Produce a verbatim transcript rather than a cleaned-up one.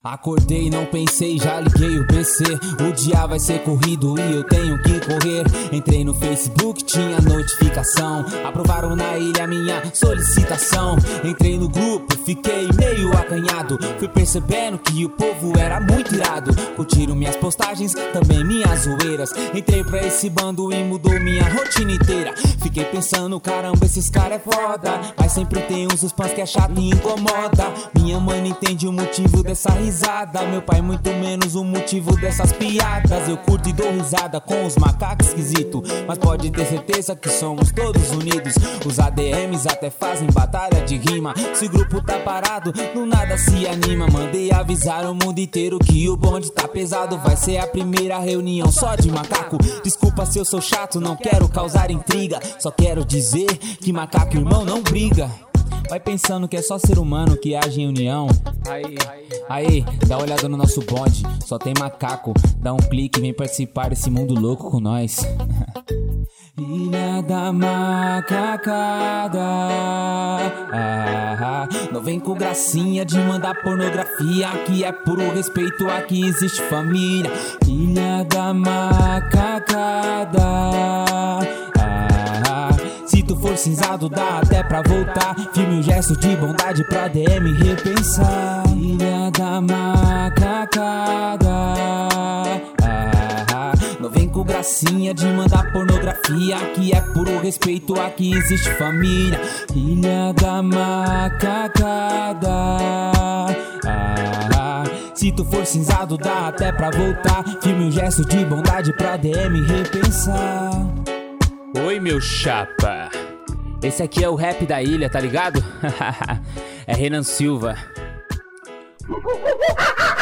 Acordei, não pensei, já liguei o P C. O dia vai ser corrido e eu tenho que correr. Entrei no Facebook, tinha notificação. Aprovaram na ilha minha solicitação. Entrei no grupo, fiquei meio acanhado. Fui percebendo que o povo era muito irado. Curtiram minhas postagens, também minhas zoeiras. Entrei pra esse bando e mudou minha rotina inteira. Fiquei pensando, caramba, esses caras é foda. Mas sempre tem uns dos fãs que é chato e incomoda. Minha mãe não entende o motivo dessa risada. Meu pai muito menos o motivo dessas piadas. Eu curto e dou risada com os macacos esquisitos, mas pode ter certeza que somos todos unidos. Os A D Ms até fazem batalha de rima. Se o grupo tá parado, do nada se anima. Mandei avisar o mundo inteiro que o bonde tá pesado. Vai ser a primeira reunião só de macaco. Desculpa se eu sou chato, não quero causar intriga. Só quero dizer que macaco irmão não briga. Vai pensando que é só ser humano que age em união. Aí, aí, dá uma olhada no nosso bonde, só tem macaco. Dá um clique e vem participar desse mundo louco com nós. Ilha da macacada, ah, não vem com gracinha de mandar pornografia. Aqui é puro respeito, aqui existe família. Ilha da macacada, se tu for cinzado dá até pra voltar. Firme um gesto de bondade pra D M repensar. Ilha da macacada, ah, não vem com gracinha de mandar pornografia. Aqui é puro respeito, aqui existe família. Ilha da macacada, ah, se tu for cinzado dá até pra voltar. Firme um gesto de bondade pra D M repensar. Oi, meu chapa. Esse aqui é o rap da ilha, tá ligado? É Renan Silva.